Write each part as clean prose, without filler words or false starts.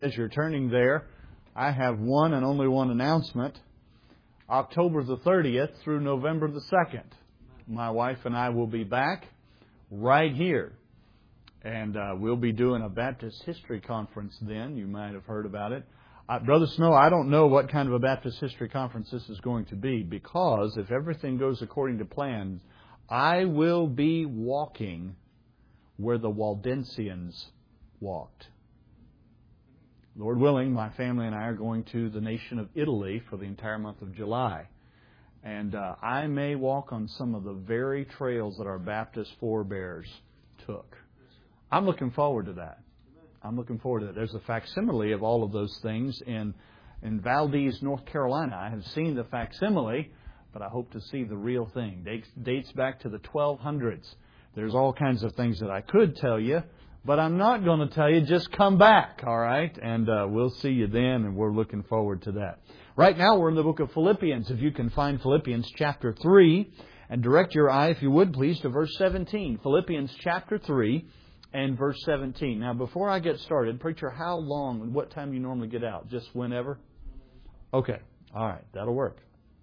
As you're turning there, I have one and only one announcement. October the 30th through November the 2nd, my wife and I will be back right here. And we'll be doing a Baptist History Conference then. You might have heard about it. Brother Snow, I don't know what kind of a Baptist History Conference this is going to be, because if everything goes according to plan, I will be walking where the Waldensians walked. Lord willing, my family and I are going to the nation of Italy for the entire month of July. And I may walk on some of the very trails that our Baptist forebears took. I'm looking forward to that. There's a facsimile of all of those things in Valdez, North Carolina. I have seen the facsimile, but I hope to see the real thing. Dates back to the 1200s. There's all kinds of things that I could tell you, but I'm not going to tell you. Just come back, all right? And we'll see you then, and we're looking forward to that. Right now, we're in the book of Philippians. If you can find Philippians chapter 3, and direct your eye, if you would, please, to verse 17. Philippians chapter 3 and verse 17. Now, before I get started, preacher, how long and what time do you normally get out? Just whenever? Okay. All right. That'll work.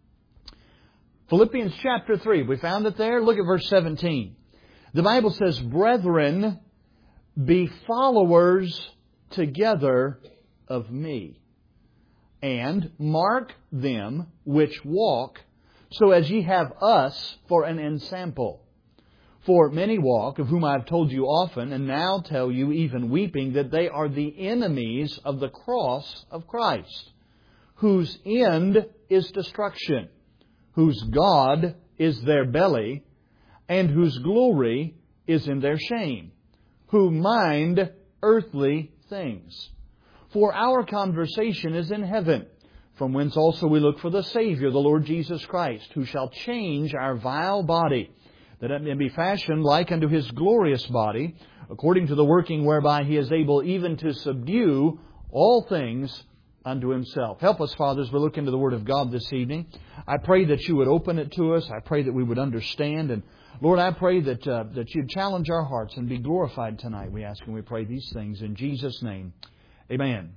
Philippians chapter 3. We found it there. Look at verse 17. The Bible says, "Brethren, be followers together of me, and mark them which walk, so as ye have us for an ensample. For many walk, of whom I have told you often, and now tell you even weeping, that they are the enemies of the cross of Christ, whose end is destruction, whose God is their belly, and whose glory is in their shame, who mind earthly things. For our conversation is in heaven, from whence also we look for the Savior, the Lord Jesus Christ, who shall change our vile body, that it may be fashioned like unto His glorious body, according to the working whereby He is able even to subdue all things unto Himself." Help us, Father, as we look into the Word of God this evening. I pray that You would open it to us. I pray that we would understand. And Lord, I pray that You'd challenge our hearts and be glorified tonight. We ask and we pray these things in Jesus' name. Amen.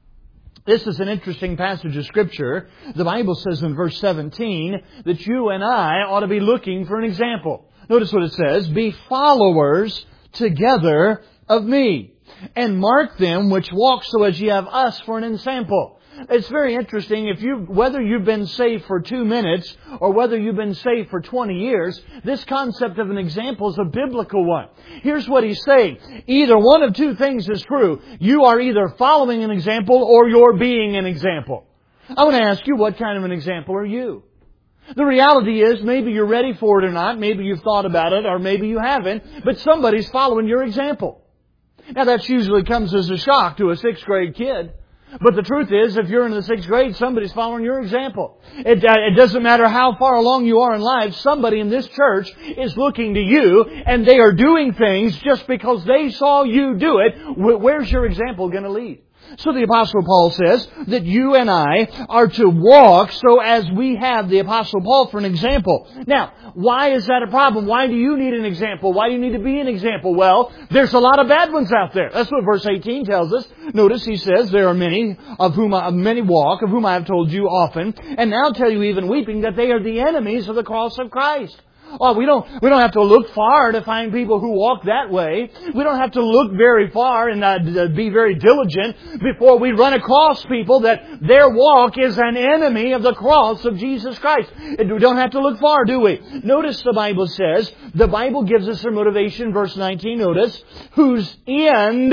This is an interesting passage of Scripture. The Bible says in verse 17 that you and I ought to be looking for an example. Notice what it says, "Be followers together of me, and mark them which walk, so as ye have us for an ensample." It's very interesting. Whether you've been saved for 2 minutes or whether you've been saved for 20 years, this concept of an example is a biblical one. Here's what he's saying. Either one of two things is true. You are either following an example or you're being an example. I want to ask you, what kind of an example are you? The reality is, maybe you're ready for it or not. Maybe you've thought about it, or maybe you haven't. But somebody's following your example. Now, that usually comes as a shock to a 6th grade kid. But the truth is, if you're in the 6th grade, somebody's following your example. It doesn't matter how far along you are in life, somebody in this church is looking to you, and they are doing things just because they saw you do it. Where's your example going to lead? So the Apostle Paul says that you and I are to walk so as we have the Apostle Paul for an example. Now, why is that a problem? Why do you need an example? Why do you need to be an example? Well, there's a lot of bad ones out there. That's what verse 18 tells us. Notice he says, "There are many many walk, of whom I have told you often, and now tell you even weeping, that they are the enemies of the cross of Christ." Oh, we don't have to look far to find people who walk that way. We don't have to look very far and be very diligent before we run across people that their walk is an enemy of the cross of Jesus Christ. We don't have to look far, do we? Notice the Bible says, the Bible gives us their motivation, verse 19, notice, whose end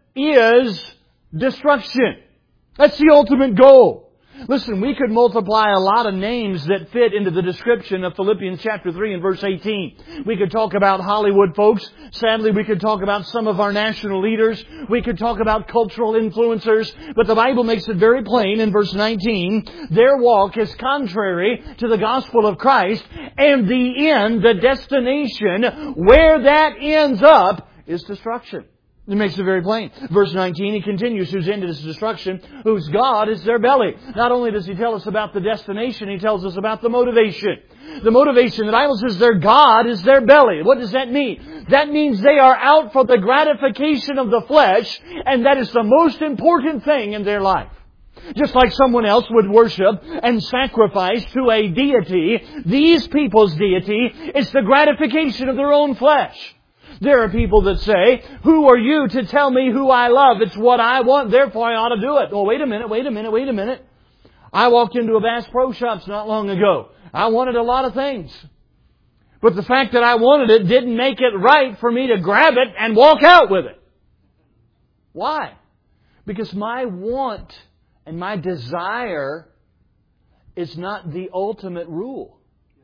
is destruction. That's the ultimate goal. Listen, we could multiply a lot of names that fit into the description of Philippians chapter 3 and verse 18. We could talk about Hollywood folks. Sadly, we could talk about some of our national leaders. We could talk about cultural influencers. But the Bible makes it very plain in verse 19. Their walk is contrary to the gospel of Christ. And the end, the destination, where that ends up, is destruction. It makes it very plain. Verse 19, He continues, whose end is destruction, whose God is their belly. Not only does He tell us about the destination, He tells us about the motivation. The motivation, the Bible says their God is their belly. What does that mean? That means they are out for the gratification of the flesh, and that is the most important thing in their life. Just like someone else would worship and sacrifice to a deity, these people's deity is the gratification of their own flesh. There are people that say, who are you to tell me who I love? It's what I want, therefore I ought to do it. Oh, wait a minute. I walked into a Bass Pro Shops not long ago. I wanted a lot of things. But the fact that I wanted it didn't make it right for me to grab it and walk out with it. Why? Because my want and my desire is not the ultimate rule.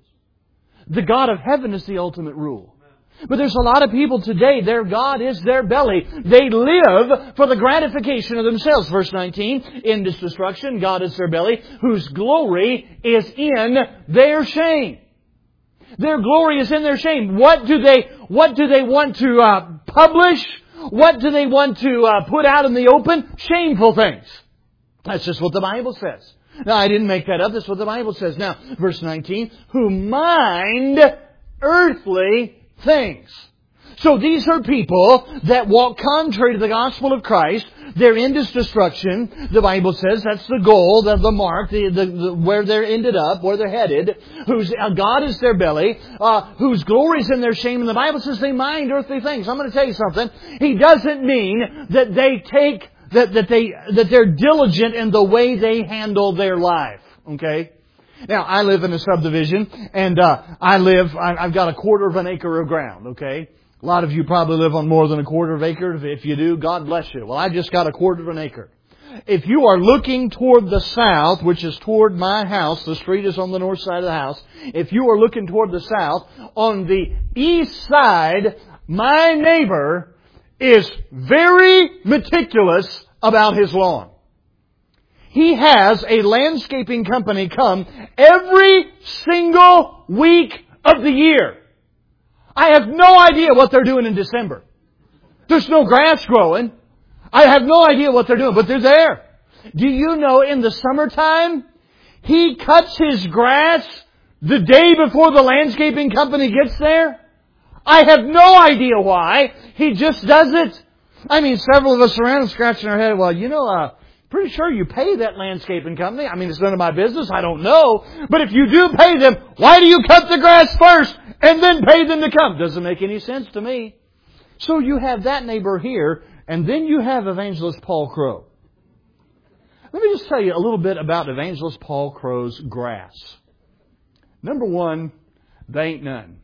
The God of heaven is the ultimate rule. But there's a lot of people today, their God is their belly. They live for the gratification of themselves. Verse 19, in this destruction, God is their belly, whose glory is in their shame. Their glory is in their shame. What do they want to publish? What do they want to put out in the open? Shameful things. That's just what the Bible says. Now, I didn't make that up. That's what the Bible says. Now, verse 19, who mind earthly things. So these are people that walk contrary to the gospel of Christ. Their end is destruction. The Bible says that's the goal, the mark, where they're ended up, where they're headed. Whose God is their belly, whose glory is in their shame. And the Bible says they mind earthly things. I'm going to tell you something. He doesn't mean that they take that they're diligent in the way they handle their life. Okay? Now, I live in a subdivision, and I've got a quarter of an acre of ground, okay? A lot of you probably live on more than a quarter of an acre. If you do, God bless you. Well, I just got a quarter of an acre. If you are looking toward the south, which is toward my house, the street is on the north side of the house. If you are looking toward the south, on the east side, my neighbor is very meticulous about his lawn. He has a landscaping company come every single week of the year. I have no idea what they're doing in December. There's no grass growing. I have no idea what they're doing, but they're there. Do you know in the summertime, he cuts his grass the day before the landscaping company gets there? I have no idea why. He just does it. I mean, several of us around scratching our head, well, pretty sure you pay that landscaping company. I mean, it's none of my business. I don't know. But if you do pay them, why do you cut the grass first and then pay them to come? Doesn't make any sense to me. So you have that neighbor here, and then you have Evangelist Paul Crow. Let me just tell you a little bit about Evangelist Paul Crow's grass. Number one, they ain't none.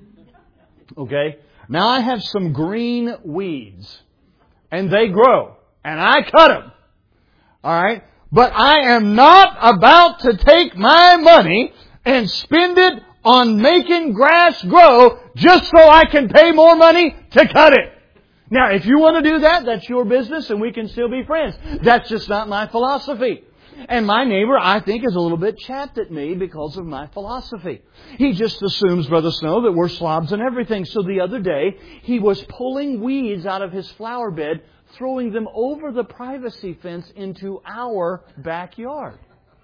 Okay? Now I have some green weeds, and they grow, and I cut them. Alright? But I am not about to take my money and spend it on making grass grow just so I can pay more money to cut it. Now, if you want to do that, that's your business and we can still be friends. That's just not my philosophy. And my neighbor, I think, is a little bit chapped at me because of my philosophy. He just assumes, Brother Snow, that we're slobs and everything. So the other day, he was pulling weeds out of his flower bed, throwing them over the privacy fence into our backyard.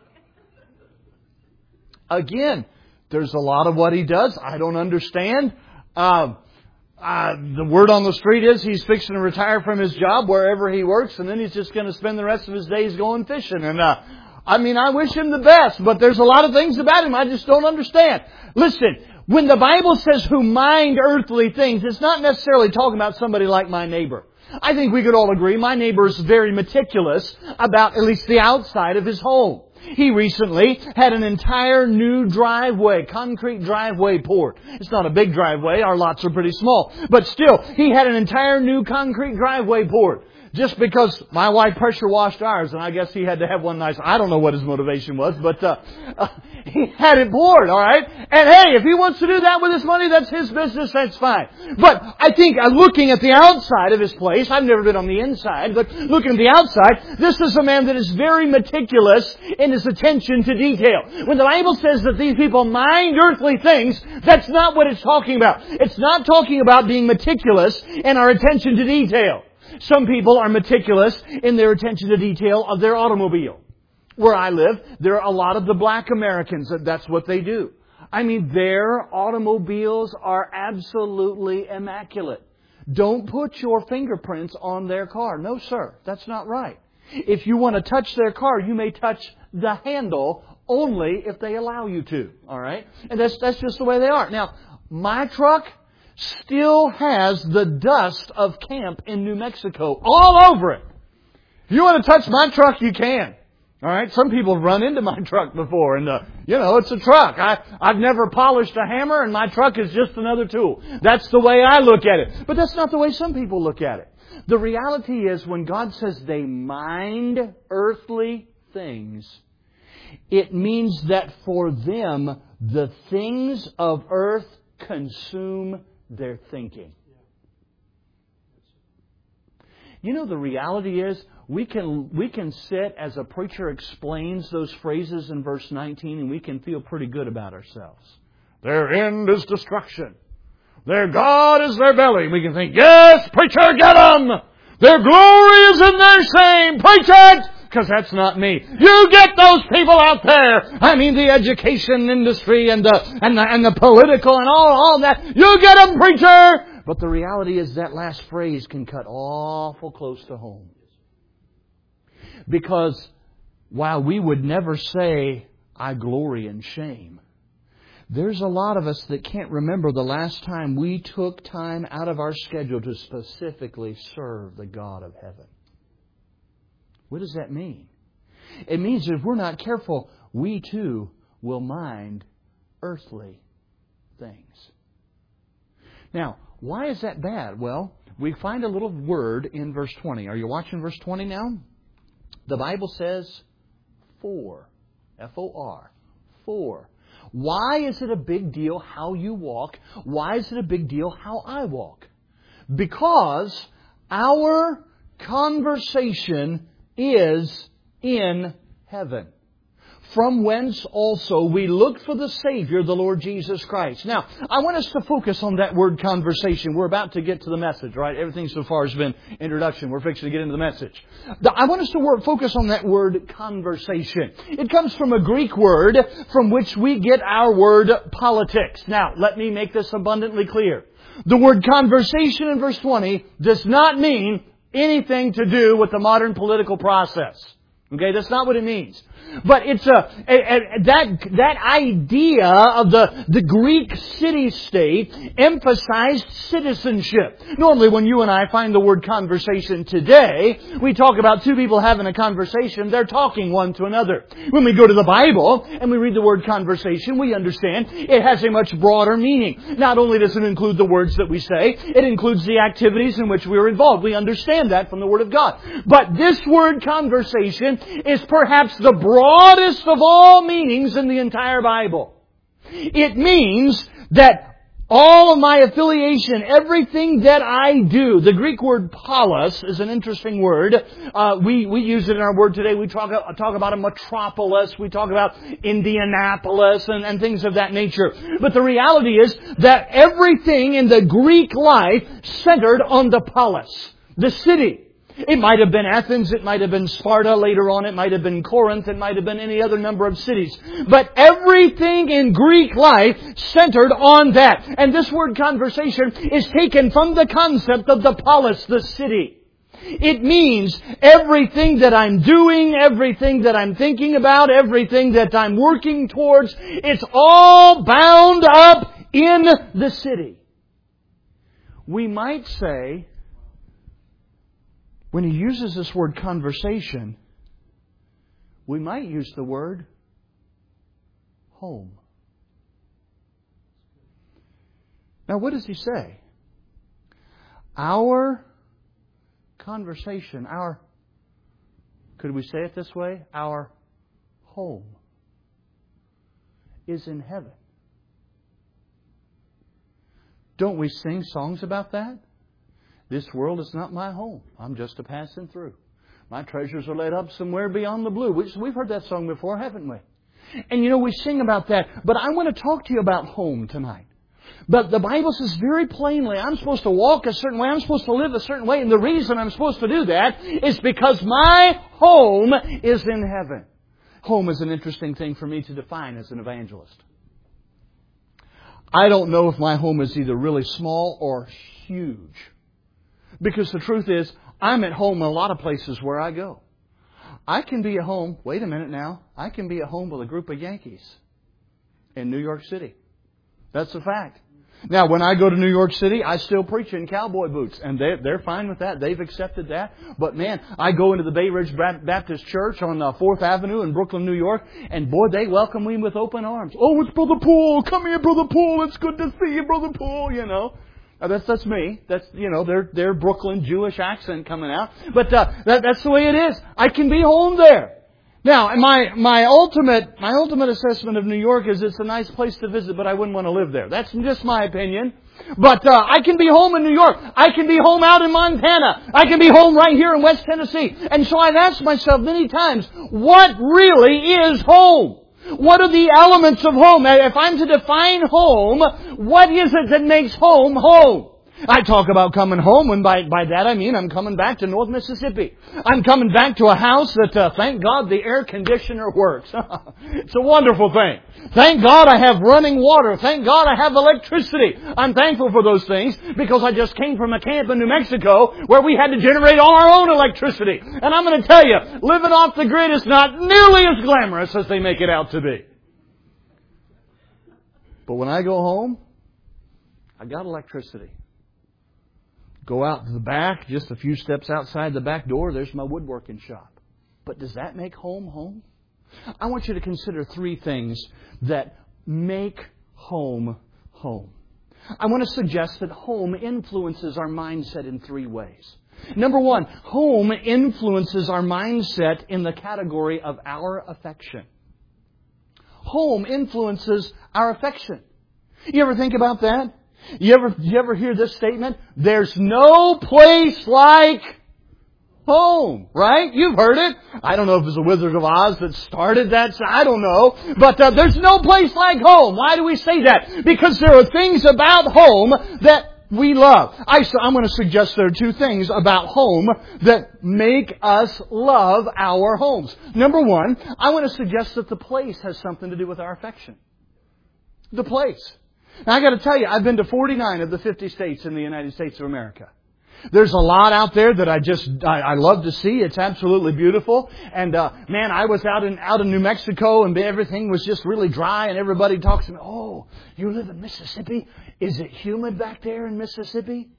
Again, there's a lot of what he does I don't understand. The word on the street is he's fixing to retire from his job wherever he works, and then he's just going to spend the rest of his days going fishing. And I wish him the best, but there's a lot of things about him I just don't understand. Listen, when the Bible says who mind earthly things, it's not necessarily talking about somebody like my neighbor. I think we could all agree my neighbor is very meticulous about at least the outside of his home. He recently had an entire new driveway, concrete driveway poured. It's not a big driveway. Our lots are pretty small. But still, he had an entire new concrete driveway poured. Just because my wife pressure washed ours, and I guess he had to have one nice. I don't know what his motivation was, but he had it poured, all right? And hey, if he wants to do that with his money, that's his business, that's fine. But I think looking at the outside of his place, I've never been on the inside, but looking at the outside, this is a man that is very meticulous in his attention to detail. When the Bible says that these people mind earthly things, that's not what it's talking about. It's not talking about being meticulous in our attention to detail. Some people are meticulous in their attention to detail of their automobile. Where I live, there are a lot of the black Americans that's what they do. I mean, their automobiles are absolutely immaculate. Don't put your fingerprints on their car. No, sir. That's not right. If you want to touch their car, you may touch the handle only if they allow you to. All right? And that's just the way they are. Now, my truck still has the dust of camp in New Mexico all over it. If you want to touch my truck, you can. All right? Some people have run into my truck before, and, it's a truck. I've never polished a hammer, and my truck is just another tool. That's the way I look at it. But that's not the way some people look at it. The reality is, when God says they mind earthly things, it means that for them, the things of earth consume their thinking. The reality is, we can sit as a preacher explains those phrases in verse 19, and we can feel pretty good about ourselves. Their end is destruction. Their God is their belly. We can think, yes, preacher, get them! Their glory is in their shame. Preach it! Because that's not me. You get those people out there. I mean, the education industry and the political and all that. You get them, preacher! But the reality is that last phrase can cut awful close to home. Because while we would never say, I glory in shame, there's a lot of us that can't remember the last time we took time out of our schedule to specifically serve the God of heaven. What does that mean? It means that if we're not careful, we too will mind earthly things. Now, why is that bad? Well, we find a little word in verse 20. Are you watching verse 20 now? The Bible says, for. F-O-R. For. Why is it a big deal how you walk? Why is it a big deal how I walk? Because our conversation is in heaven, from whence also we look for the Savior, the Lord Jesus Christ. Now, I want us to focus on that word conversation. We're about to get to the message, right? Everything so far has been introduction. We're fixing to get into the message. I want us to focus on that word conversation. It comes from a Greek word from which we get our word politics. Now, let me make this abundantly clear. The word conversation in verse 20 does not mean anything to do with the modern political process. Okay, that's not what it means. But it's that idea of the Greek city-state emphasized citizenship. Normally when you and I find the word conversation today, we talk about two people having a conversation. They're talking one to another. When we go to the Bible and we read the word conversation, we understand it has a much broader meaning. Not only does it include the words that we say, it includes the activities in which we are involved. We understand that from the Word of God. But this word conversation is perhaps the broadest of all meanings in the entire Bible. It means that all of my affiliation, everything that I do, the Greek word polis is an interesting word. We use it in our word today. We talk about a metropolis. We talk about Indianapolis and things of that nature. But the reality is that everything in the Greek life centered on the polis, the city. It might have been Athens, it might have been Sparta, later on it might have been Corinth, it might have been any other number of cities. But everything in Greek life centered on that. And this word conversation is taken from the concept of the polis, the city. It means everything that I'm doing, everything that I'm thinking about, everything that I'm working towards, it's all bound up in the city. We might say, when he uses this word conversation, we might use the word home. Now, what does he say? Our conversation, could we say it this way? Our home is in heaven. Don't we sing songs about that? This world is not my home. I'm just a passing through. My treasures are laid up somewhere beyond the blue. We've heard that song before, haven't we? And we sing about that. But I want to talk to you about home tonight. But the Bible says very plainly, I'm supposed to walk a certain way, I'm supposed to live a certain way, and the reason I'm supposed to do that is because my home is in heaven. Home is an interesting thing for me to define as an evangelist. I don't know if my home is either really small or huge. Because the truth is, I'm at home in a lot of places where I go. I can be at home, wait a minute now, I can be at home with a group of Yankees in New York City. That's a fact. Now, when I go to New York City, I still preach in cowboy boots, and they're fine with that. They've accepted that. But man, I go into the Bay Ridge Baptist Church on 4th Avenue in Brooklyn, New York, and boy, they welcome me with open arms. Oh, it's Brother Paul. Come here, Brother Paul. It's good to see you, Brother Paul. You know, that's me. That's their Brooklyn Jewish accent coming out. But that's the way it is. I can be home there. Now, my ultimate assessment of New York is it's a nice place to visit, but I wouldn't want to live there. That's just my opinion. But I can be home in New York. I can be home out in Montana. I can be home right here in West Tennessee. And so I've asked myself many times, what really is home? What are the elements of home? If I'm to define home, what is it that makes home home? I talk about coming home, and by that I mean I'm coming back to North Mississippi. I'm coming back to a house that, thank God, the air conditioner works. It's a wonderful thing. Thank God I have running water. Thank God I have electricity. I'm thankful for those things because I just came from a camp in New Mexico where we had to generate all our own electricity. And I'm going to tell you, living off the grid is not nearly as glamorous as they make it out to be. But when I go home, I got electricity. Go out to the back, just a few steps outside the back door, there's my woodworking shop. But does that make home home? I want you to consider three things that make home home. I want to suggest that home influences our mindset in three ways. Number one, home influences our mindset in the category of our affection. Home influences our affection. You ever think about that? You ever hear this statement? There's no place like home, right? You've heard it. I don't know if it was the Wizard of Oz that started that. I don't know. But there's no place like home. Why do we say that? Because there are things about home that we love. I'm going to suggest there are two things about home that make us love our homes. Number one, I want to suggest that the place has something to do with our affection. The place. Now, I got to tell you, I've been to 49 of the 50 states in the United States of America. There's a lot out there that I love to see. It's absolutely beautiful. And man, I was out in New Mexico, and everything was just really dry. And everybody talks to me, "Oh, you live in Mississippi? Is it humid back there in Mississippi?"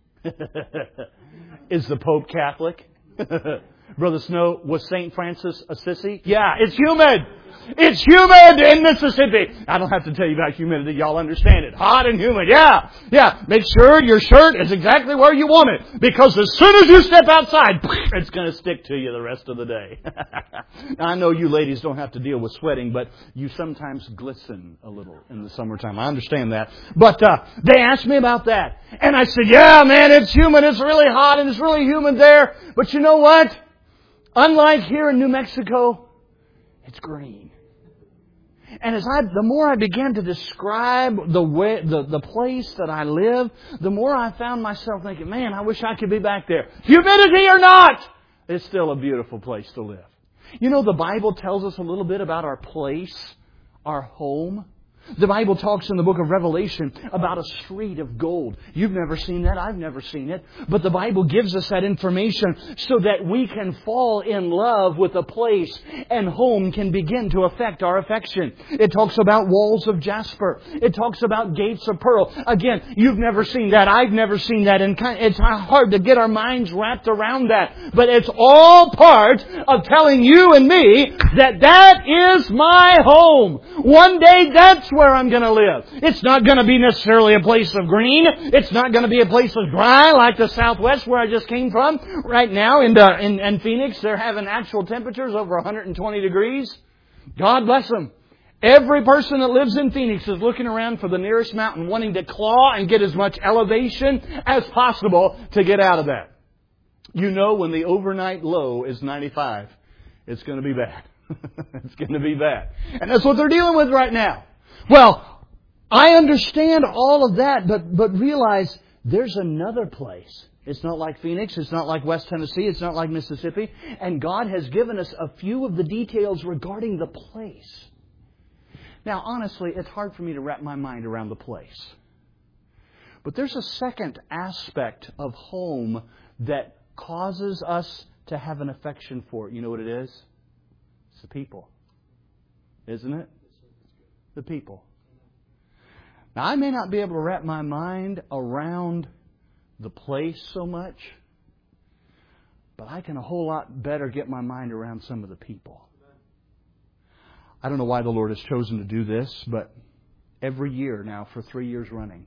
Is the Pope Catholic? Brother Snow, was St. Francis a sissy? Yeah, it's humid. It's humid in Mississippi. I don't have to tell you about humidity. Y'all understand it. Hot and humid. Yeah. Make sure your shirt is exactly where you want it. Because as soon as you step outside, it's going to stick to you the rest of the day. Now, I know you ladies don't have to deal with sweating, but you sometimes glisten a little in the summertime. I understand that. But they asked me about that. And I said, yeah, man, it's humid. It's really hot and it's really humid there. But you know what? Unlike here in New Mexico, it's green. And the more I began to describe the place that I live, the more I found myself thinking, man, I wish I could be back there. Humidity or not, it's still a beautiful place to live. You know, the Bible tells us a little bit about our place, our home. The Bible talks in the book of Revelation about a street of gold. You've never seen that. I've never seen it. But the Bible gives us that information so that we can fall in love with a place, and home can begin to affect our affection. It talks about walls of jasper. It talks about gates of pearl. Again, you've never seen that. I've never seen that. And it's hard to get our minds wrapped around that. But it's all part of telling you and me that is my home. One day that's where I'm going to live. It's not going to be necessarily a place of green. It's not going to be a place of dry like the Southwest where I just came from. Right now in Phoenix, they're having actual temperatures over 120 degrees. God bless them. Every person that lives in Phoenix is looking around for the nearest mountain, wanting to claw and get as much elevation as possible to get out of that. You know, when the overnight low is 95, it's going to be bad. It's going to be bad. And that's what they're dealing with right now. Well, I understand all of that, but realize there's another place. It's not like Phoenix. It's not like West Tennessee. It's not like Mississippi. And God has given us a few of the details regarding the place. Now, honestly, it's hard for me to wrap my mind around the place. But there's a second aspect of home that causes us to have an affection for it. You know what it is? It's the people. Isn't it? The people. Now, I may not be able to wrap my mind around the place so much, but I can a whole lot better get my mind around some of the people. I don't know why the Lord has chosen to do this, but every year now, for 3 years running,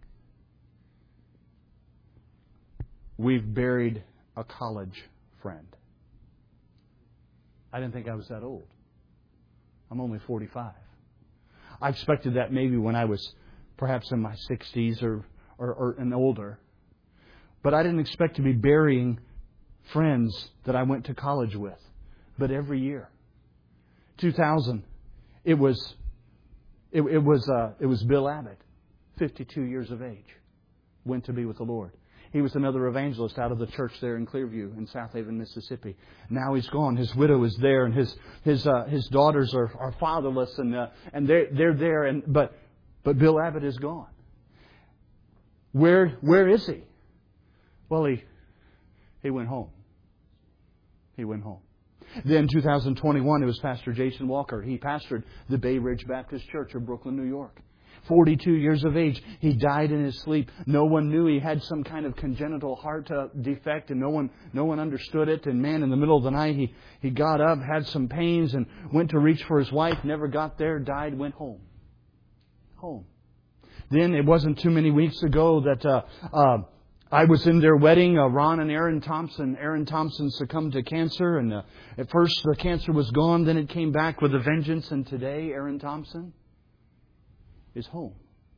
we've buried a college friend. I didn't think I was that old. I'm only 45. I expected that maybe when I was perhaps in my 60s or and older. But I didn't expect to be burying friends that I went to college with. But every year. 2000, it was Bill Abbott, 52 years of age, went to be with the Lord. He was another evangelist out of the church there in Clearview in South Haven, Mississippi. Now he's gone. His widow is there, and his daughters are fatherless, and they're there. But Bill Abbott is gone. Where is he? Well, he went home. He went home. Then 2021, it was Pastor Jason Walker. He pastored the Bay Ridge Baptist Church of Brooklyn, New York. 42 years of age. He died in his sleep. No one knew he had some kind of congenital heart defect, and no one understood it. And man, in the middle of the night, he got up, had some pains, and went to reach for his wife. Never got there. Died. Went home. Home. Then it wasn't too many weeks ago that I was in their wedding, Ron and Aaron Thompson. Aaron Thompson succumbed to cancer, and at first the cancer was gone. Then it came back with a vengeance, and today Aaron Thompson is home.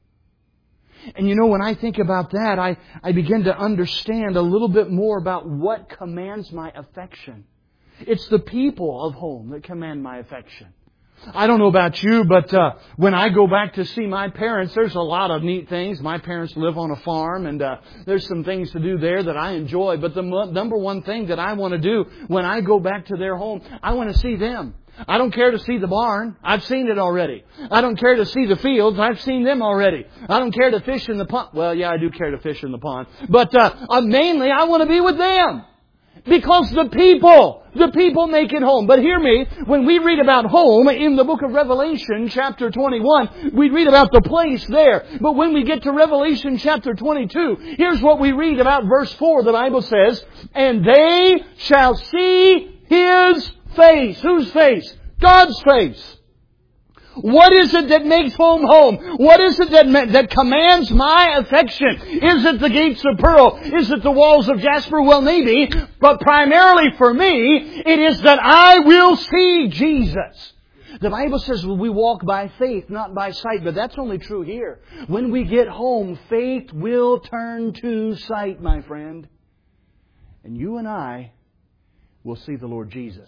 And you know, when I think about that, I begin to understand a little bit more about what commands my affection. It's the people of home that command my affection. I don't know about you, but when I go back to see my parents, there's a lot of neat things. My parents live on a farm, and there's some things to do there that I enjoy. But the number one thing that I want to do when I go back to their home, I want to see them. I don't care to see the barn. I've seen it already. I don't care to see the fields. I've seen them already. I don't care to fish in the pond. Well, yeah, I do care to fish in the pond. But mainly, I want to be with them. Because the people make it home. But hear me, when we read about home in the book of Revelation, chapter 21, we read about the place there. But when we get to Revelation chapter 22, here's what we read about verse 4. The Bible says, "And they shall see His face." Whose face? God's face. What is it that makes home home? What is it that commands my affection? Is it the gates of pearl? Is it the walls of jasper? Well, maybe. But primarily for me, it is that I will see Jesus. The Bible says we walk by faith, not by sight. But that's only true here. When we get home, faith will turn to sight, my friend. And you and I will see the Lord Jesus.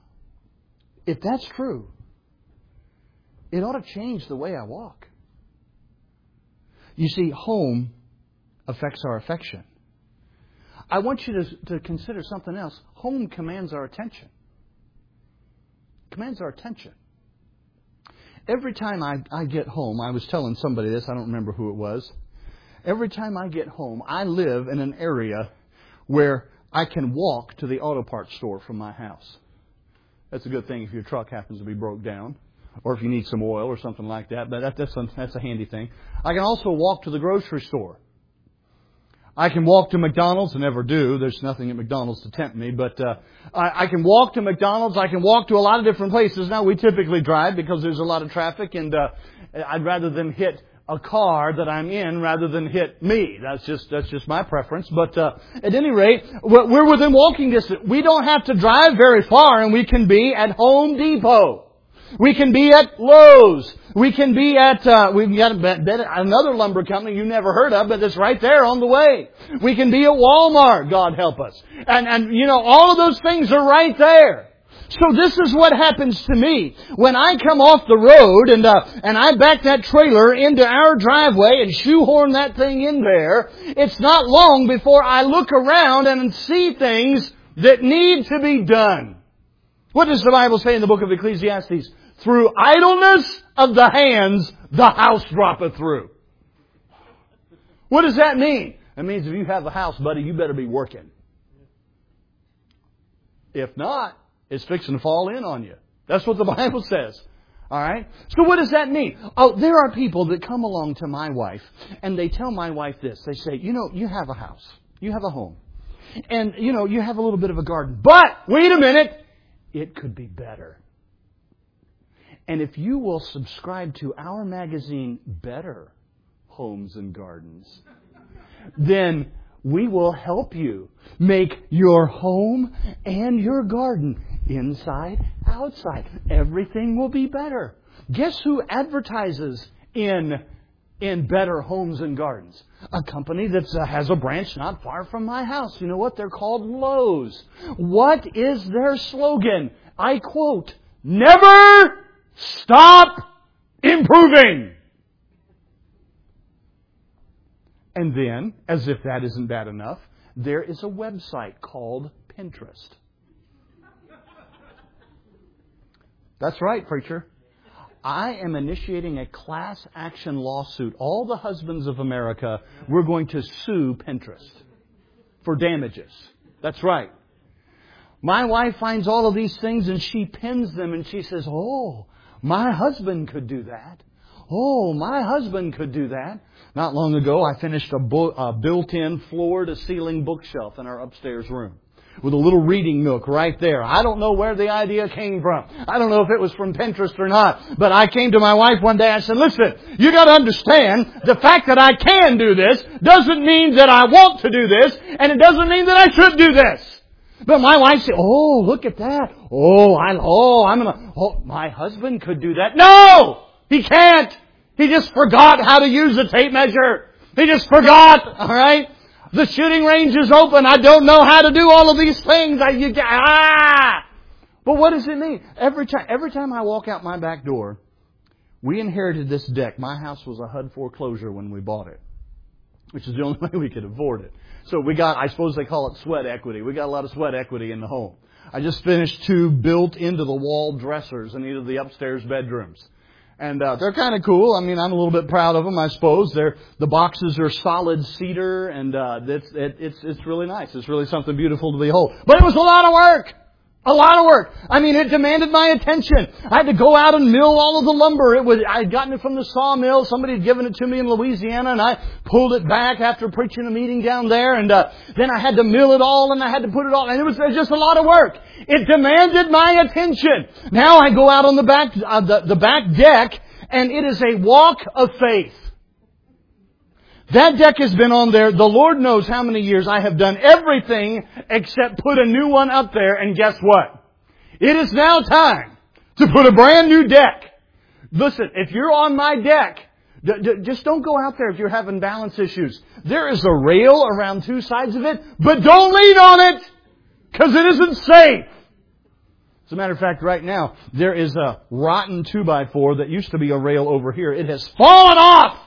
If that's true, it ought to change the way I walk. You see, home affects our affection. I want you to consider something else. Home commands our attention. Commands our attention. Every time I get home, I was telling somebody this, I don't remember who it was. Every time I get home, I live in an area where I can walk to the auto parts store from my house. That's a good thing if your truck happens to be broke down, or if you need some oil or something like that. But that's a handy thing. I can also walk to the grocery store. I can walk to McDonald's. I never do. There's nothing at McDonald's to tempt me. But I can walk to McDonald's. I can walk to a lot of different places. Now, we typically drive because there's a lot of traffic. And I'd rather them hit a car that I'm in rather than hit me. That's just my preference. But at any rate, we're within walking distance. We don't have to drive very far, and we can be at Home Depot. We can be at Lowe's. We can be at, we've got another lumber company you never heard of, but it's right there on the way. We can be at Walmart, God help us. And you know, all of those things are right there. So this is what happens to me. When I come off the road and I back that trailer into our driveway and shoehorn that thing in there, it's not long before I look around and see things that need to be done. What does the Bible say in the book of Ecclesiastes? Through idleness of the hands, the house droppeth through. What does that mean? That means if you have a house, buddy, you better be working. If not, it's fixing to fall in on you. That's what the Bible says. All right? So what does that mean? Oh, there are people that come along to my wife and they tell my wife this. They say, you have a house. You have a home. And, you have a little bit of a garden. But, wait a minute, it could be better. And if you will subscribe to our magazine, Better Homes and Gardens, then we will help you make your home and your garden inside, outside. Everything will be better. Guess who advertises in Better Homes and Gardens? A company that has a branch not far from my house. You know what? They're called Lowe's. What is their slogan? I quote, "Never stop improving." And then, as if that isn't bad enough, there is a website called Pinterest. That's right, preacher. I am initiating a class action lawsuit. All the husbands of America, we're going to sue Pinterest for damages. That's right. My wife finds all of these things and she pins them and she says, "Oh, my husband could do that. Oh, my husband could do that." Not long ago, I finished a built-in floor-to-ceiling bookshelf in our upstairs room with a little reading nook right there. I don't know where the idea came from. I don't know if it was from Pinterest or not. But I came to my wife one day. I said, "Listen, you got to understand the fact that I can do this doesn't mean that I want to do this, and it doesn't mean that I should do this." But my wife said, "Oh, look at that. My husband could do that." No! He can't. He just forgot how to use a tape measure. He just forgot. All right? The shooting range is open. I don't know how to do all of these things. But what does it mean? Every time I walk out my back door, we inherited this deck. My house was a HUD foreclosure when we bought it, which is the only way we could afford it. So we got, I suppose they call it sweat equity. We got a lot of sweat equity in the home. I just finished 2 built into the wall dressers in either of the upstairs bedrooms. And they're kind of cool. I mean, I'm a little bit proud of them, I suppose. The boxes are solid cedar, and it's really nice. It's really something beautiful to behold. But it was a lot of work. A lot of work. I mean, it demanded my attention. I had to go out and mill all of the lumber. I had gotten it from the sawmill. Somebody had given it to me in Louisiana, and I pulled it back after preaching a meeting down there. And then I had to mill it all, and I had to put it all. And it was just a lot of work. It demanded my attention. Now I go out on the back deck, and it is a walk of faith. That deck has been on there, the Lord knows how many years. I have done everything except put a new one up there, and guess what? It is now time to put a brand new deck. Listen, if you're on my deck, just don't go out there if you're having balance issues. There is a rail around 2 sides of it, but don't lean on it, because it isn't safe. As a matter of fact, right now, there is a rotten 2x4 that used to be a rail over here. It has fallen off!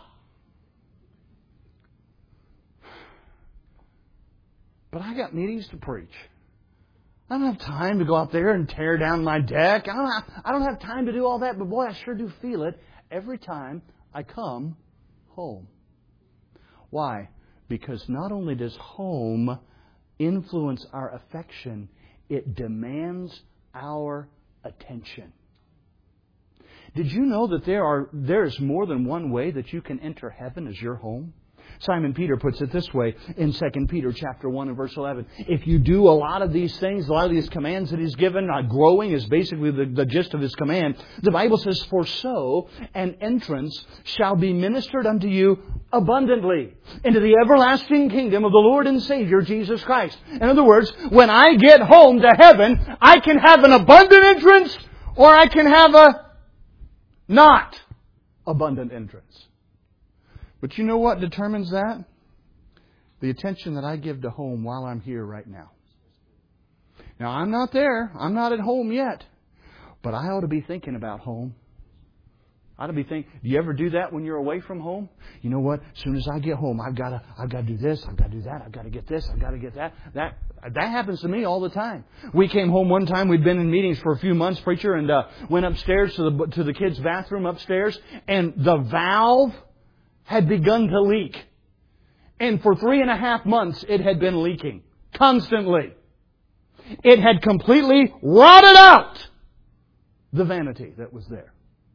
But I got meetings to preach. I don't have time to go out there and tear down my deck. I don't have time to do all that. But boy, I sure do feel it every time I come home. Why? Because not only does home influence our affection, it demands our attention. Did you know that there is more than one way that you can enter heaven as your home? Simon Peter puts it this way in 2 Peter chapter 1 and verse 11. If you do a lot of these things, a lot of these commands that He's given, growing is basically the gist of His command. The Bible says, "For so an entrance shall be ministered unto you abundantly into the everlasting kingdom of the Lord and Savior Jesus Christ." In other words, when I get home to heaven, I can have an abundant entrance or I can have a not abundant entrance. But you know what determines that? The attention that I give to home while I'm here right now. Now, I'm not there. I'm not at home yet. But I ought to be thinking about home. I ought to be thinking, do you ever do that when you're away from home? You know what? As soon as I get home, I've got to do this, I've got to do that, I've got to get this, I've got to get that. That happens to me all the time. We came home one time, we'd been in meetings for a few months, preacher, and went upstairs to the kids' bathroom upstairs, and the valve had begun to leak. And for 3.5 months, it had been leaking. Constantly. It had completely rotted out the vanity that was there.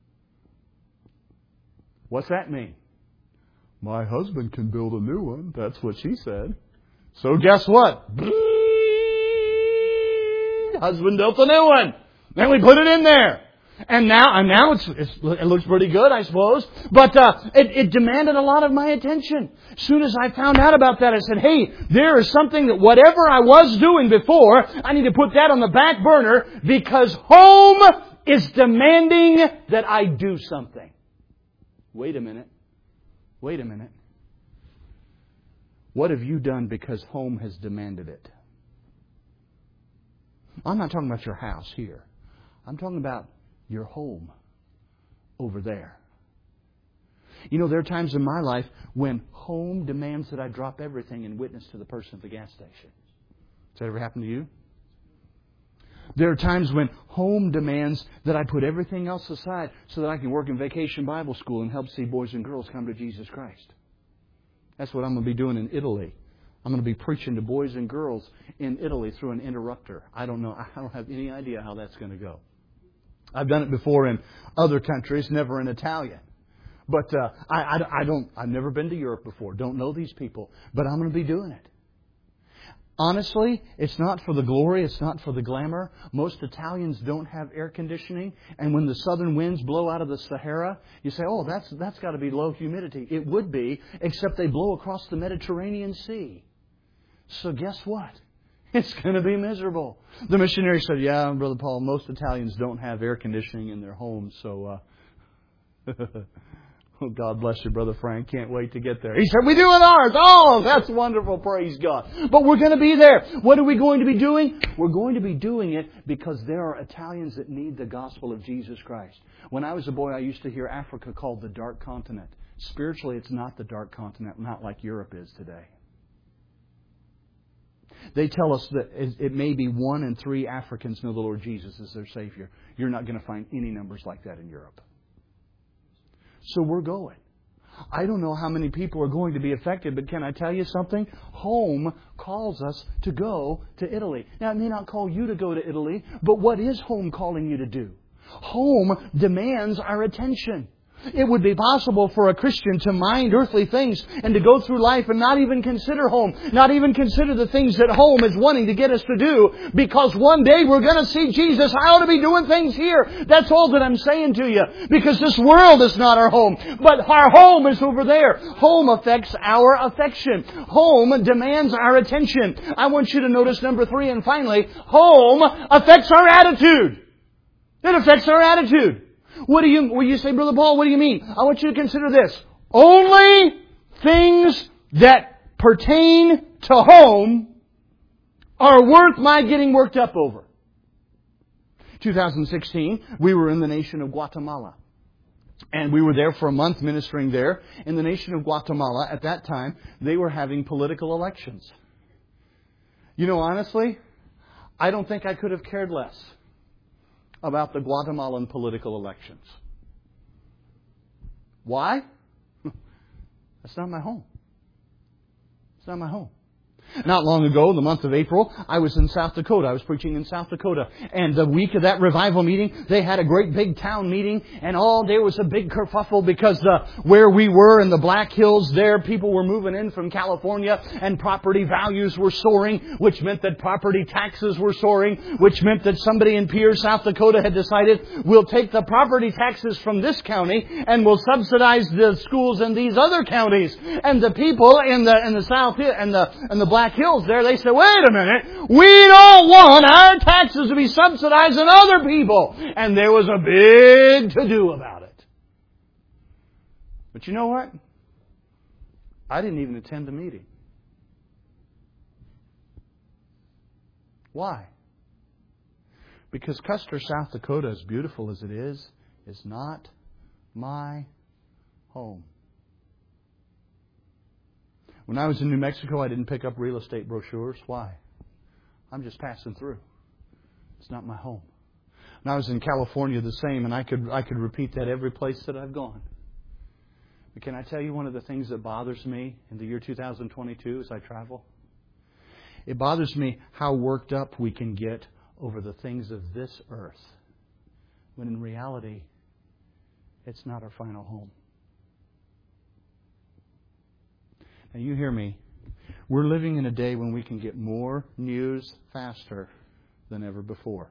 What's that mean? My husband can build a new one. That's what she said. So guess what? Husband built a new one. Then we put it in there. And now it looks pretty good, I suppose. But it demanded a lot of my attention. As soon as I found out about that, I said, hey, there is something that whatever I was doing before, I need to put that on the back burner because home is demanding that I do something. Wait a minute. What have you done because home has demanded it? I'm not talking about your house here. I'm talking about your home over there. You know, there are times in my life when home demands that I drop everything and witness to the person at the gas station. Has that ever happened to you? There are times when home demands that I put everything else aside so that I can work in Vacation Bible School and help see boys and girls come to Jesus Christ. That's what I'm going to be doing in Italy. I'm going to be preaching to boys and girls in Italy through an interrupter. I don't know. I don't have any idea how that's going to go. I've done it before in other countries, never in Italian. But I've never been to Europe before. Don't know these people. But I'm going to be doing it. Honestly, it's not for the glory, it's not for the glamour. Most Italians don't have air conditioning. And when the southern winds blow out of the Sahara, you say, oh, that's got to be low humidity. It would be, except they blow across the Mediterranean Sea. So guess what? It's going to be miserable. The missionary said, yeah, Brother Paul, most Italians don't have air conditioning in their homes, so... Oh, God bless you, Brother Frank. Can't wait to get there. He said, we do in ours. Oh, that's wonderful. Praise God. But we're going to be there. What are we going to be doing? We're going to be doing it because there are Italians that need the gospel of Jesus Christ. When I was a boy, I used to hear Africa called the Dark Continent. Spiritually, it's not the Dark Continent, not like Europe is today. They tell us that it may be 1 in 3 Africans know the Lord Jesus as their Savior. You're not going to find any numbers like that in Europe. So we're going. I don't know how many people are going to be affected, but can I tell you something? Home calls us to go to Italy. Now, it may not call you to go to Italy, but what is home calling you to do? Home demands our attention. It would be possible for a Christian to mind earthly things and to go through life and not even consider home, not even consider the things that home is wanting to get us to do, because one day we're going to see Jesus. I ought to be doing things here. That's all that I'm saying to you, because this world is not our home, but our home is over there. Home affects our affection. Home demands our attention. I want you to notice number 3, and finally, home affects our attitude. It affects our attitude. Will you say, Brother Paul, what do you mean? I want you to consider this. Only things that pertain to home are worth my getting worked up over. 2016, we were in the nation of Guatemala. And we were there for a month ministering there. In the nation of Guatemala, at that time, they were having political elections. You know, honestly, I don't think I could have cared less about the Guatemalan political elections. Why? That's not my home. It's not my home. Not long ago, the month of April, I was in South Dakota. I was preaching in South Dakota. And the week of that revival meeting, they had a great big town meeting. And there was a big kerfuffle because where we were in the Black Hills there, people were moving in from California and property values were soaring, which meant that property taxes were soaring, which meant that somebody in Pierre, South Dakota had decided, we'll take the property taxes from this county and we'll subsidize the schools in these other counties. And the people in the South and the Black Hills there, they said, wait a minute, we don't want our taxes to be subsidizing other people. And there was a big to-do about it. But you know what? I didn't even attend the meeting. Why? Because Custer, South Dakota, as beautiful as it is not my home. When I was in New Mexico, I didn't pick up real estate brochures. Why? I'm just passing through. It's not my home. When I was in California, the same, and I could repeat that every place that I've gone. But can I tell you one of the things that bothers me in the year 2022 as I travel? It bothers me how worked up we can get over the things of this earth, when in reality, it's not our final home. Now you hear me. We're living in a day when we can get more news faster than ever before.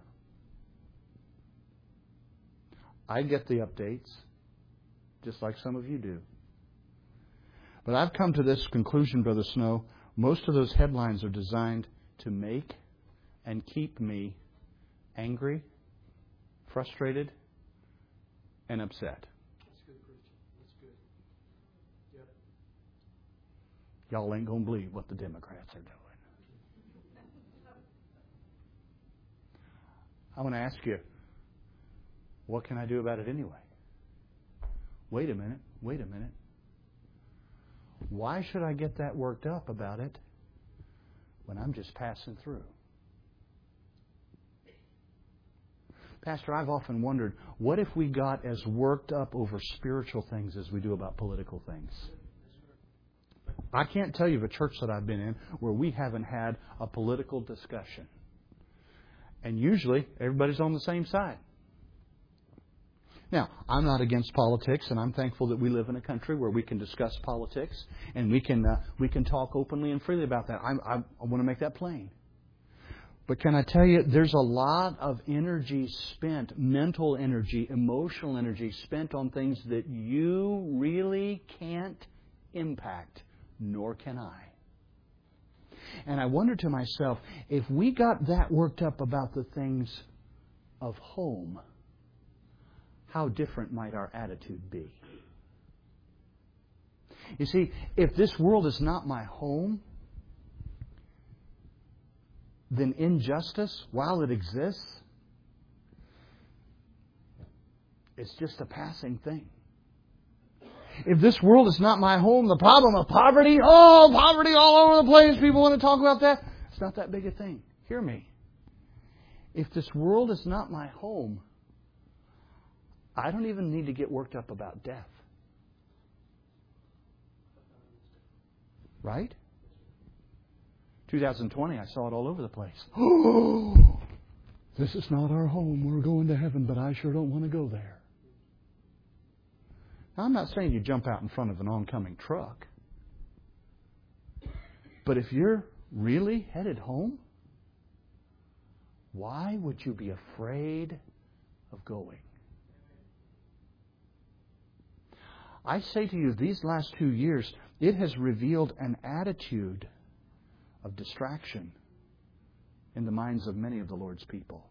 I get the updates, just like some of you do. But I've come to this conclusion, Brother Snow, most of those headlines are designed to make and keep me angry, frustrated, and upset. That's good preaching. That's good. Yep. Y'all ain't going to believe what the Democrats are doing. I want to ask you, what can I do about it anyway? Wait a minute. Why should I get that worked up about it when I'm just passing through? Pastor, I've often wondered, what if we got as worked up over spiritual things as we do about political things? I can't tell you of a church that I've been in where we haven't had a political discussion. And usually, everybody's on the same side. Now, I'm not against politics, and I'm thankful that we live in a country where we can discuss politics and we can talk openly and freely about that. I want to make that plain. But can I tell you, there's a lot of energy spent, mental energy, emotional energy spent on things that you really can't impact, nor can I. And I wonder to myself, if we got that worked up about the things of home, how different might our attitude be? You see, if this world is not my home, then injustice, while it exists, it's just a passing thing. If this world is not my home, the problem of poverty, poverty all over the place, people want to talk about that. It's not that big a thing. Hear me. If this world is not my home, I don't even need to get worked up about death. Right? 2020, I saw it all over the place. This is not our home. We're going to heaven, but I sure don't want to go there. Now, I'm not saying you jump out in front of an oncoming truck. But if you're really headed home, why would you be afraid of going? I say to you, these last 2 years, it has revealed an attitude of distraction in the minds of many of the Lord's people.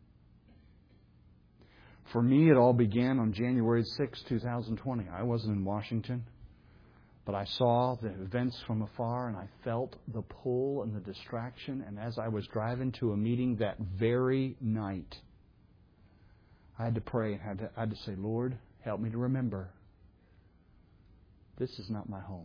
For me, it all began on January 6, 2020. I wasn't in Washington, but I saw the events from afar and I felt the pull and the distraction. And as I was driving to a meeting that very night, I had to pray and I had to say, Lord, help me to remember, this is not my home.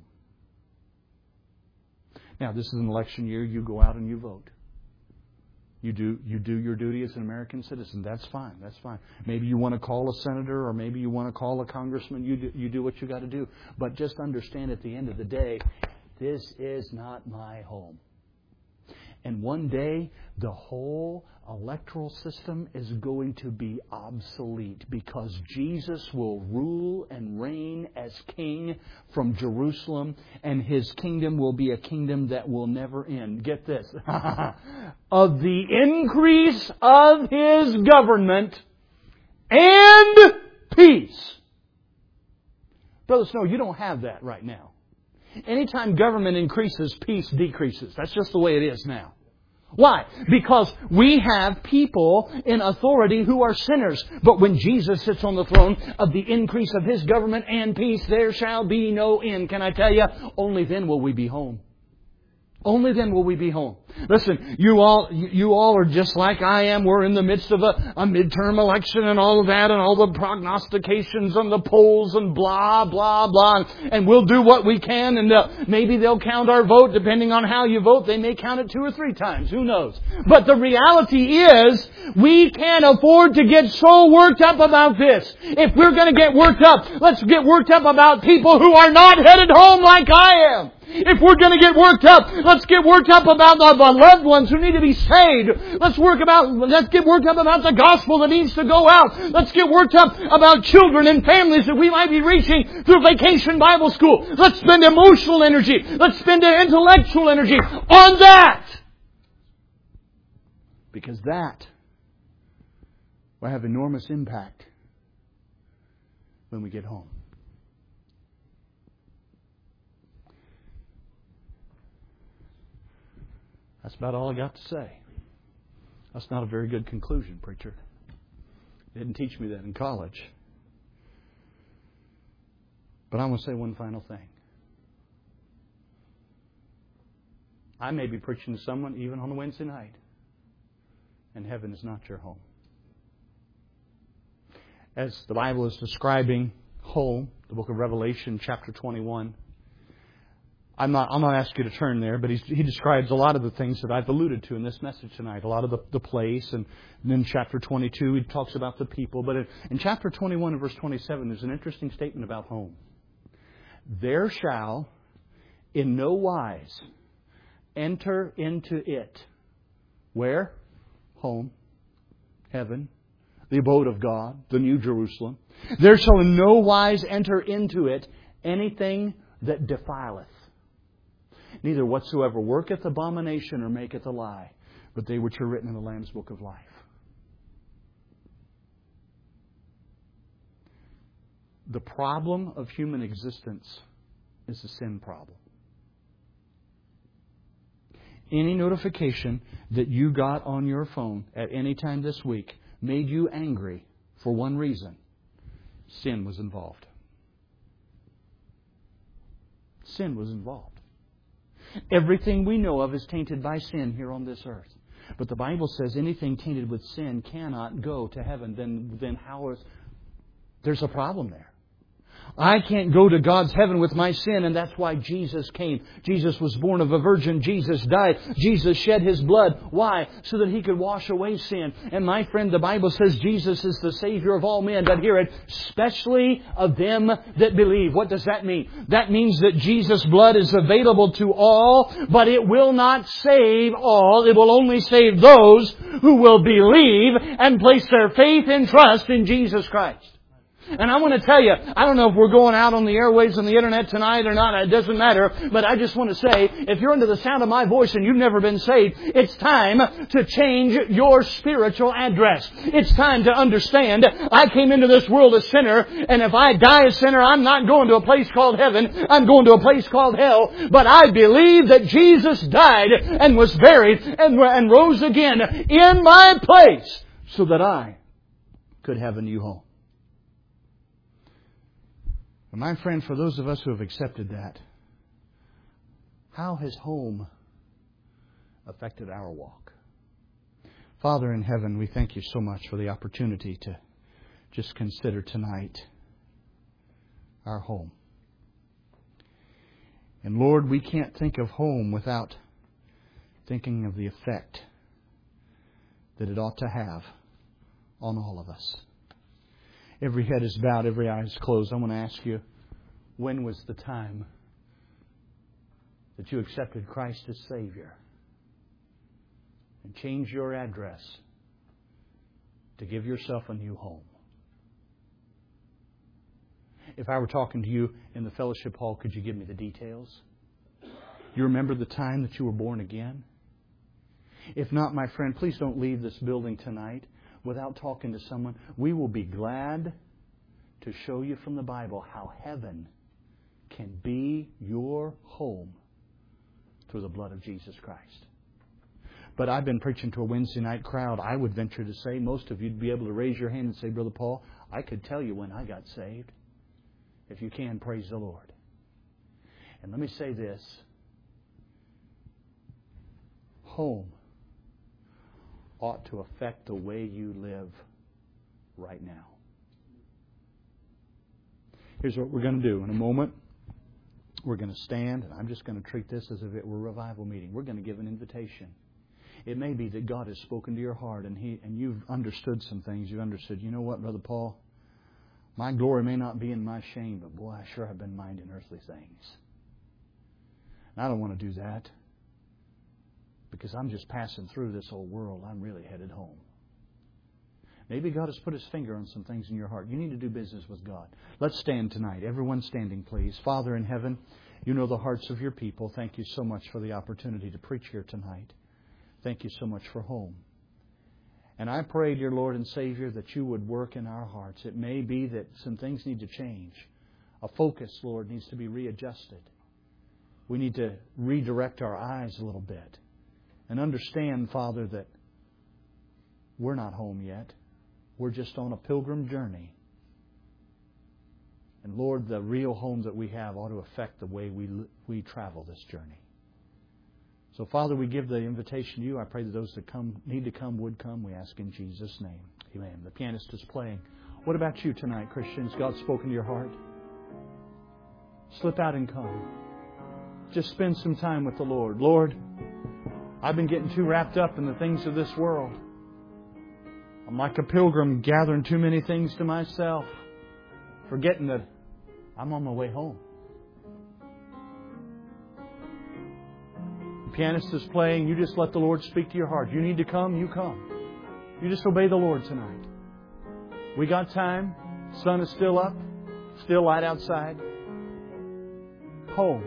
Now, this is an election year. You go out and you vote. You do your duty as an American citizen. That's fine. That's fine. Maybe you want to call a senator or maybe you want to call a congressman. You do what you got to do. But just understand at the end of the day, this is not my home. And one day, the whole electoral system is going to be obsolete because Jesus will rule and reign as king from Jerusalem, and His kingdom will be a kingdom that will never end. Get this. Of the increase of His government and peace. Brother Snow, you don't have that right now. Anytime government increases, peace decreases. That's just the way it is now. Why? Because we have people in authority who are sinners. But when Jesus sits on the throne, of the increase of His government and peace, there shall be no end. Can I tell you? Only then will we be home. Only then will we be home. Listen, you all are just like I am. We're in the midst of a midterm election and all of that and all the prognostications and the polls and blah, blah, blah. And we'll do what we can and maybe they'll count our vote depending on how you vote. They may count it 2 or 3 times. Who knows? But the reality is we can't afford to get so worked up about this. If we're going to get worked up, let's get worked up about people who are not headed home like I am. If we're going to get worked up, let's get worked up about the loved ones who need to be saved. Let's get worked up about the gospel that needs to go out. Let's get worked up about children and families that we might be reaching through Vacation Bible School. Let's spend emotional energy. Let's spend intellectual energy on that. Because that will have enormous impact when we get home. That's about all I got to say. That's not a very good conclusion, preacher. They didn't teach me that in college. But I want to say one final thing. I may be preaching to someone even on a Wednesday night, and heaven is not your home. As the Bible is describing home, the book of Revelation, chapter 21, I'm not asking you to turn there, but he describes a lot of the things that I've alluded to in this message tonight. A lot of the place, and then chapter 22, he talks about the people. But in chapter 21 and verse 27, there's an interesting statement about home. There shall in no wise enter into it. Where? Home. Heaven. The abode of God. The New Jerusalem. There shall in no wise enter into it anything that defileth. Neither whatsoever worketh abomination or maketh a lie, but they which are written in the Lamb's book of life. The problem of human existence is a sin problem. Any notification that you got on your phone at any time this week made you angry for one reason. Sin was involved. Sin was involved. Everything we know of is tainted by sin here on this earth. But the Bible says anything tainted with sin cannot go to heaven. Then how is... There's a problem there. I can't go to God's heaven with my sin, and that's why Jesus came. Jesus was born of a virgin. Jesus died. Jesus shed His blood. Why? So that He could wash away sin. And my friend, the Bible says Jesus is the Savior of all men. But hear it, especially of them that believe. What does that mean? That means that Jesus' blood is available to all, but it will not save all. It will only save those who will believe and place their faith and trust in Jesus Christ. And I want to tell you, I don't know if we're going out on the airwaves on the internet tonight or not. It doesn't matter. But I just want to say, if you're under the sound of my voice and you've never been saved, it's time to change your spiritual address. It's time to understand, I came into this world a sinner, and if I die a sinner, I'm not going to a place called heaven. I'm going to a place called hell. But I believe that Jesus died and was buried and rose again in my place so that I could have a new home. My friend, for those of us who have accepted that, how has home affected our walk? Father in heaven, we thank You so much for the opportunity to just consider tonight our home. And Lord, we can't think of home without thinking of the effect that it ought to have on all of us. Every head is bowed, every eye is closed. I want to ask you, when was the time that you accepted Christ as Savior and changed your address to give yourself a new home? If I were talking to you in the fellowship hall, could you give me the details? You remember the time that you were born again? If not, my friend, please don't leave this building tonight without talking to someone. We will be glad to show you from the Bible how heaven can be your home through the blood of Jesus Christ. But I've been preaching to a Wednesday night crowd. I would venture to say most of you'd be able to raise your hand and say, Brother Paul, I could tell you when I got saved. If you can, praise the Lord. And let me say this. home ought to affect the way you live right now. Here's what we're going to do. In a moment, we're going to stand, and I'm just going to treat this as if it were a revival meeting. We're going to give an invitation. It may be that God has spoken to your heart, and you've understood some things. You've understood, you know what, Brother Paul? My glory may not be in my shame, but boy, I sure have been minding earthly things. And I don't want to do that because I'm just passing through this old world. I'm really headed home. Maybe God has put His finger on some things in your heart. You need to do business with God. Let's stand tonight. Everyone standing, please. Father in heaven, You know the hearts of Your people. Thank You so much for the opportunity to preach here tonight. Thank You so much for home. And I pray, dear Lord and Savior, that You would work in our hearts. It may be that some things need to change. A focus, Lord, needs to be readjusted. We need to redirect our eyes a little bit and understand, Father, that we're not home yet. We're just on a pilgrim journey. And Lord, the real home that we have ought to affect the way we travel this journey. So, Father, we give the invitation to You. I pray that those that need to come would come. We ask in Jesus' name. Amen. The pianist is playing. What about you tonight, Christians? God's spoken to your heart? Slip out and come. Just spend some time with the Lord. Lord, I've been getting too wrapped up in the things of this world. I'm like a pilgrim gathering too many things to myself, forgetting that I'm on my way home. The pianist is playing. You just let the Lord speak to your heart. You need to come, you come. You just obey the Lord tonight. We got time. Sun is still up. Still light outside. Home.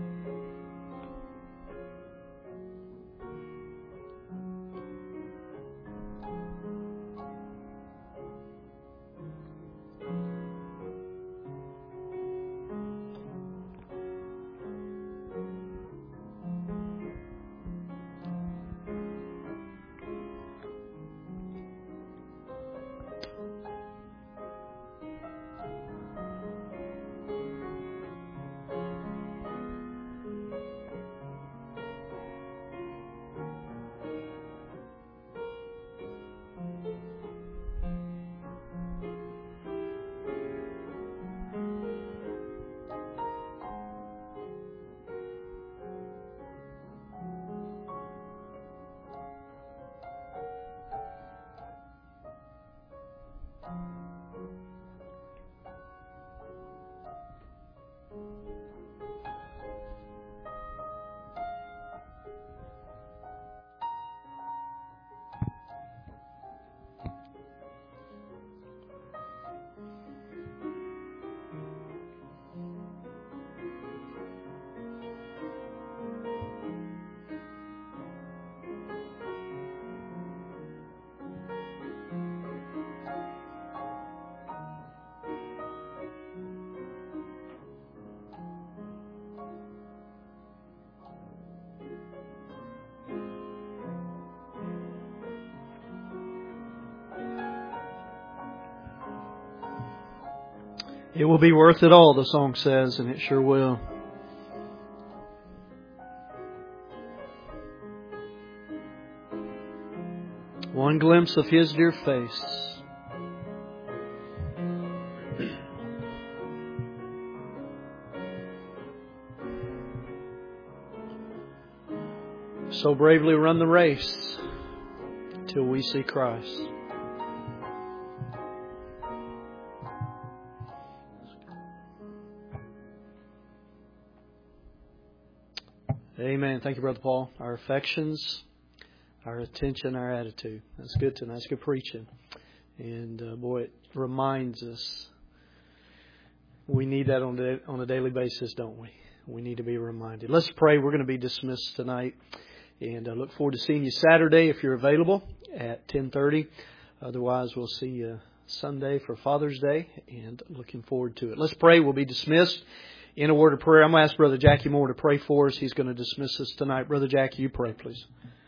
It will be worth it all, the song says, and it sure will. One glimpse of His dear face. So bravely run the race till we see Christ. Amen. Thank you, Brother Paul. Our affections, our attention, our attitude. That's good tonight. That's good preaching. And boy, it reminds us we need that on a daily basis, don't we? We need to be reminded. Let's pray. We're going to be dismissed tonight. And I look forward to seeing you Saturday if you're available at 10:30. Otherwise, we'll see you Sunday for Father's Day. And looking forward to it. Let's pray. We'll be dismissed. In a word of prayer, I'm going to ask Brother Jackie Moore to pray for us. He's going to dismiss us tonight. Brother Jackie, you pray, please.